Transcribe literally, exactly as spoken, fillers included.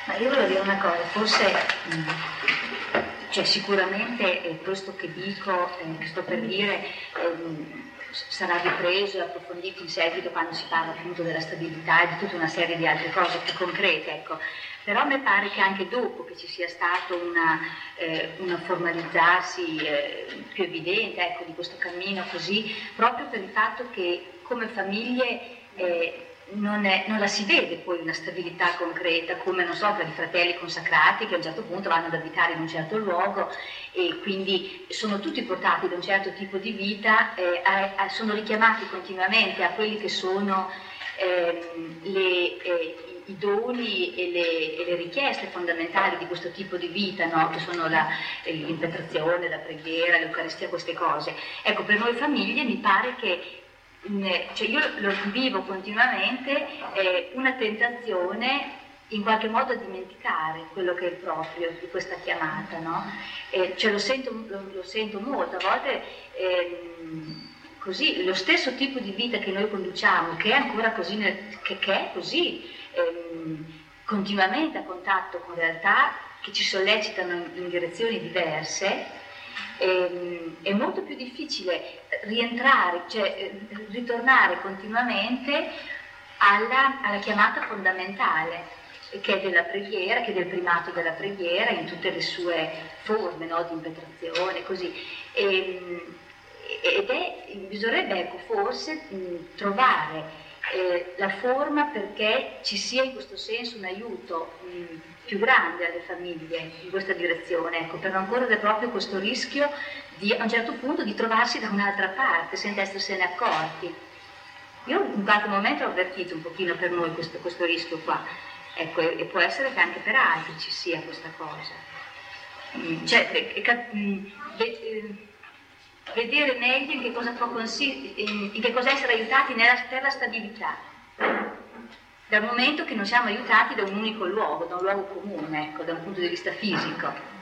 Ma io volevo dire una cosa, forse mh, cioè sicuramente eh, questo che dico, eh, che sto per dire, eh, sarà ripreso e approfondito in seguito quando si parla appunto della stabilità e di tutta una serie di altre cose più concrete, ecco. Però mi pare che anche dopo che ci sia stato una, eh, una formalizzarsi eh, più evidente, ecco, di questo cammino così, proprio per il fatto che come famiglie eh, non, è, non la si vede poi una stabilità concreta, come non so, per i fratelli consacrati che a un certo punto vanno ad abitare in un certo luogo e quindi sono tutti portati da un certo tipo di vita, eh, a, a, sono richiamati continuamente a quelli che sono eh, le, eh, i doni e le, e le richieste fondamentali di questo tipo di vita, no? Che sono la, l'impetrazione, la preghiera, l'Eucaristia, queste cose. Ecco, per noi famiglie mi pare che cioè io lo vivo continuamente, eh, una tentazione in qualche modo a dimenticare quello che è il proprio di questa chiamata, no? Eh, cioè lo sento, lo, lo sento molto, a volte ehm, così, lo stesso tipo di vita che noi conduciamo, che è ancora così, nel, che, che è così ehm, continuamente a contatto con realtà che ci sollecitano in, in direzioni diverse. È molto più difficile rientrare, cioè ritornare continuamente alla, alla chiamata fondamentale che è della preghiera, che è del primato della preghiera in tutte le sue forme, no, di impetrazione, così. E, ed è, bisognerebbe ecco, forse mh, trovare eh, la forma perché ci sia in questo senso un aiuto mh, più grande alle famiglie in questa direzione, ecco, per non correre proprio questo rischio di, a un certo punto di trovarsi da un'altra parte senza essersene accorti. Io in qualche momento ho avvertito un pochino per noi questo, questo rischio qua, ecco, e, e può essere che anche per altri ci sia questa cosa. Mm, cioè, e, e, e, vedere meglio in che cosa può consistere, in, in che cosa essere aiutati nella, per la stabilità, dal momento che non siamo aiutati da un unico luogo, da un luogo comune, ecco, da un punto di vista fisico.